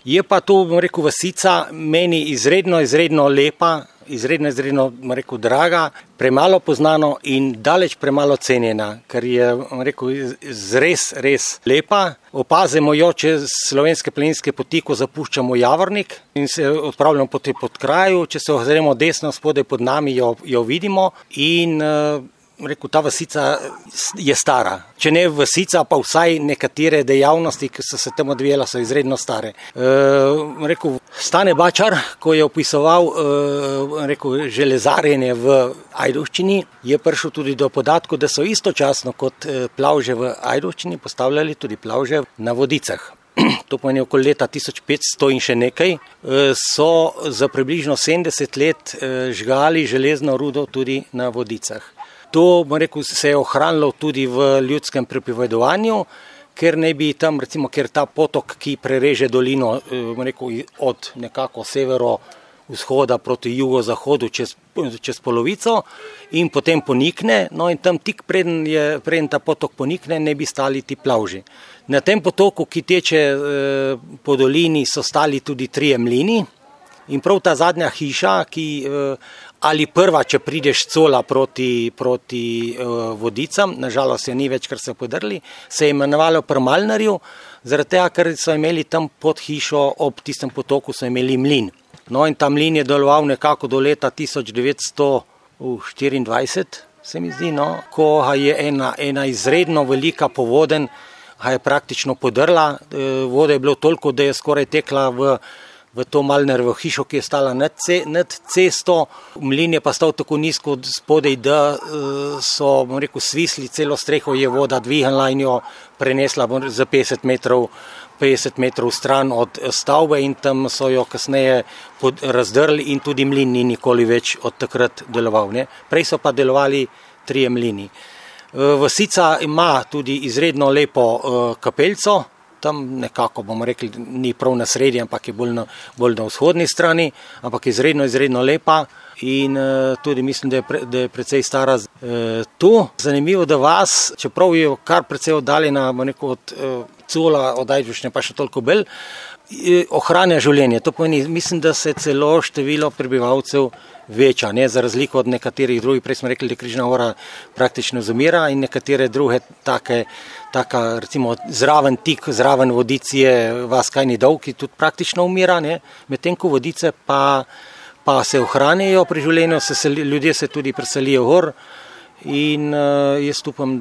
Je pa to, bom rekel, vasica meni izredno lepa, izredno, bom rekel, draga, premalo poznano in daleč premalo cenjena, ker je, bom rekel, res lepa. Opazimo jo, če Slovenske planinske poti, ko zapuščamo Javornik in se odpravljamo po tej podkraju, če se ozremo desno spodaj pod nami, jo vidimo in rekel, ta vasica je stara. Če ne vasica, pa vsaj nekatere dejavnosti, ki so se tam odvijala, so izredno stare. Rekel, Stane Bačar, ko je opisoval rekel, železarjenje v Ajdovščini, je prišel tudi do podatkov, da so istočasno kot plavže v Ajdovščini postavljali tudi plavže na Vodicah. To pomeni okoli leta 1500 in še nekaj, so za približno 70 let žgali železno rudo tudi na Vodicah. To, bom rekel, se je ohranilo tudi v ljudskem pripovedovanju, ker ne bi tam, recimo, ker ta potok, ki prereže dolino, bom rekel, od nekako severo-vzhoda proti jugozahodu čez polovico in potem ponikne, no in tam tik preden ta potok ponikne, ne bi stali ti plavži. Na tem potoku, ki teče po dolini, so stali tudi 3 mlini in prav ta zadnja hiša, ki ali prva, če prideš Cola proti Vodicam, nažalost je ni več, ker so podrli, se je imenovalo pri Malnarju, zaradi tega, ker so imeli tam pod hišo ob tistem potoku so imeli mlin. No in ta mlin je deloval nekako do leta 1924, se mi zdi, no, ko je ena izredno velika povodenj, je praktično podrla, vode je bilo toliko, da je skoraj tekla v to Malnerjevo hišo, ki je stala nad cesto. Mlin je pa stal tako nizko spodaj, da so, bom rekel, svisli, celo streho je voda dvignila in jo prenesla za 50 metrov stran od stavbe in tam so jo kasneje razdrli in tudi mlin ni nikoli več od takrat deloval. Ne? Prej so pa delovali 3 mlini. Vasica ima tudi izredno lepo kapeljco, tam nekako, bomo rekli, ni prav na sredi, ampak je bolj na vzhodni strani, ampak izredno lepa in tudi mislim, da je precej stara. Tu zanimivo, da vas, čeprav je kar precej oddaljena od Cola, od Ajdovščine pa še toliko bolj, ohranja življenje. To pomeni, mislim, da se celo število prebivalcev veča, ne, za razliko od nekaterih drugih, prej smo rekli, da Križna gora praktično zamira in nekatere druge taka, recimo zraven Vodicije, vas Kajni Dol, ki tudi praktično umira, ne, medtem ko Vodice pa se ohranjajo pri življenju, ljudje se tudi preselijo gor in jaz upam,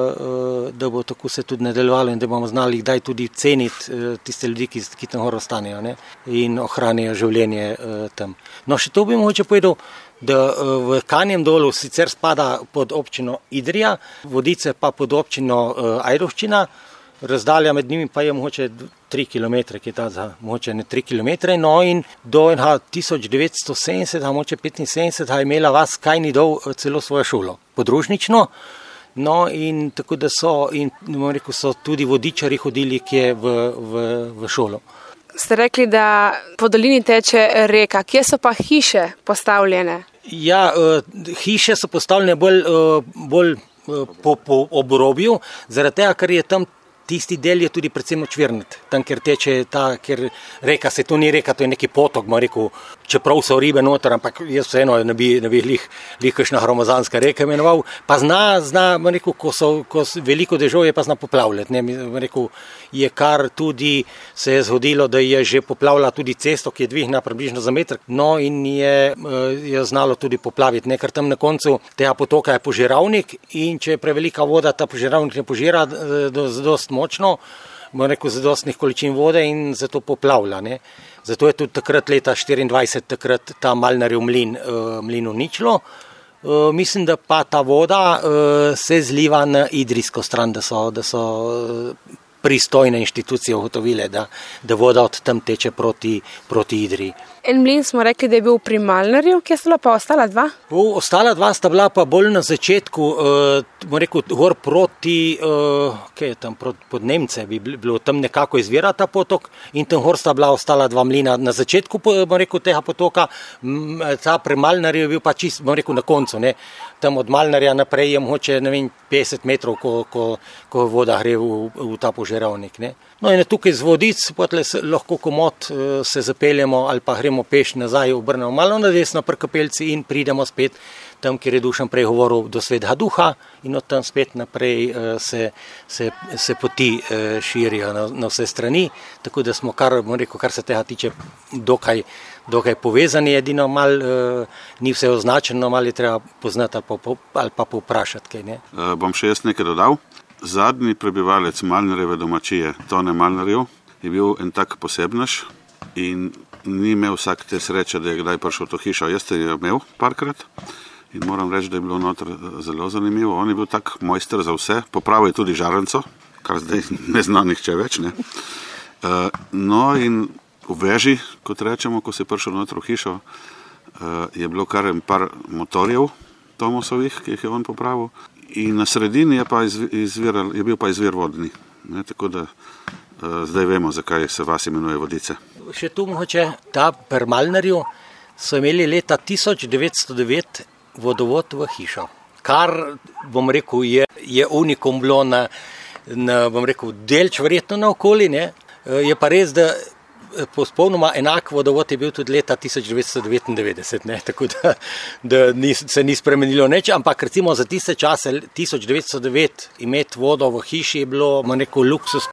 da bo tako se tudi nadaljevalo in da bomo znali kdaj tudi ceniti tiste ljudi, ki tam gor ostanejo, ne, in ohranjajo življenje tam. No, še to bi mogoče povedal, da v Kanjem Dolu sicer spada pod občino Idrija, Vodice pa pod občino Ajdovščina, razdalja med njimi pa je mogoče 3 km, ki je ta mogoče ne 3 km, no in do 1970, mogoče 75, je imela vas Kajni Dol celo svojo šolo, podružnično, no in tako da so tudi vodičari hodili kje v šolo. Ste rekli, da po dolini teče reka, kje so pa hiše postavljene? Ja, hiše so postavljene bolj po obrobju, zaradi tega, ker je tam tisti del je tudi predvsem očvirnat, tam ker teče ker reka, se to ni reka, to je neki potok, rekel, čeprav so ribe noter, ampak jaz vseeno ne bi lih kakšna hromozanska reka imenoval, pa zna, rekel, ko veliko deževje pa zna poplavljati, ne, rekel, je kar tudi se je zgodilo, da je že poplavila tudi cesto, ki je dvignila približno za meter, no in je znalo tudi poplaviti, ne, ker tam na koncu tega potoka je požiralnik in če je prevelika voda, ta požiralnik ne požira dost močno, bom rekel, zadostnih količin vode in zato poplavlja, ne. Zato je tudi takrat leta 24 takrat ta Malnarjev mlin uničilo. Mislim, da pa ta voda se zliva na idrijsko stran, da so pristojne inštitucije ugotovile, da voda od tam teče proti Idriji. En mlin smo rekli, da je bil pri Malnerju, kje sta bila pa ostala dva? Ostala dva sta bila pa bolj na začetku, bom rekel, gor proti, kaj je tam, pod Nemce bi bilo, tam nekako izvira ta potok in tam gor sta bila ostala dva mlina. Na začetku, bom rekel, tega potoka, ta pri Malnerju je bil pa čist, bom rekel, na koncu, ne. Tam od Malnerja naprej je mogoče, ne vem, 50 metrov, ko voda gre v ta požeravnik, ne. No in tukaj z Vodic, potle lahko komot se zapeljemo ali pa gremo peš nazaj, obrnemo malo na desno pri Kapelci in pridemo spet tam, kjer je Dušan prej govoril, do Svetega Duha in od tam spet naprej se poti širijo na vse strani, tako da smo, kar se tega tiče, dokaj povezani, edino malo ni vse označeno, malo je treba poznati ali pa povprašati kaj, ne. Bom še jaz nekaj dodal. Zadnji prebivalec Malnerjeve domačije, Tone Malnerjev, je bil en tak posebnež in ni imel vsak te sreče, da je kdaj prišel v to hišo. Jaz te je imel parkrat in moram reči, da je bilo noter zelo zanimivo. On je bil tak mojster za vse, popravil je tudi žarenco, kar zdaj ne zna nihče več, ne. No in v veži, kot rečemo, ko si prišel noter v hišo, je bilo kar en par motorjev Tomosovih, ki jih je on popravil. In na sredini je bil pa izvir vodni. Ne, tako da zdaj vemo, zakaj se vas imenuje Vodice. Še tu mogoče, ta pri Malnerju so imeli leta 1909 vodovod v hišo. Kar, bom rekel, je unikum bilo na bom rekel, delč verjetno na okoli, ne. Je pa res, da popolnoma enak vodovod je bil tudi leta 1999, ne, tako da se ni spremenilo nič, ampak recimo za tiste čase 1909 imeti vodo v hiši je bilo, bom rekel, luksus.